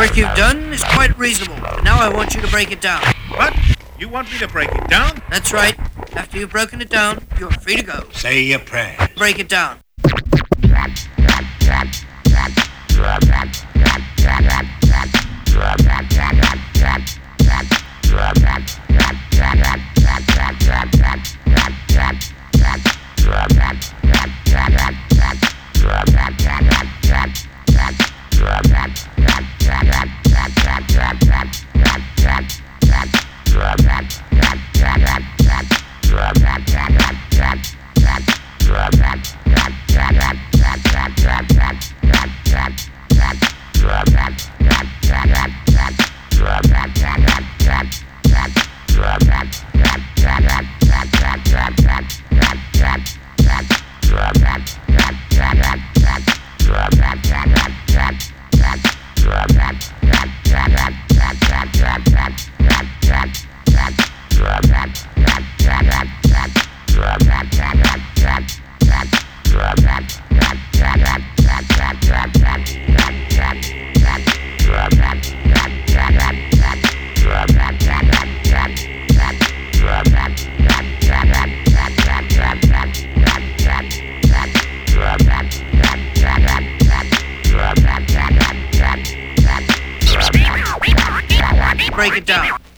work you've done is quite reasonable. Now I want you to break it down. What? You want me to break it down? That's right. After you've broken it down, you're free to go. Say your prayer. Break it down. Break it down.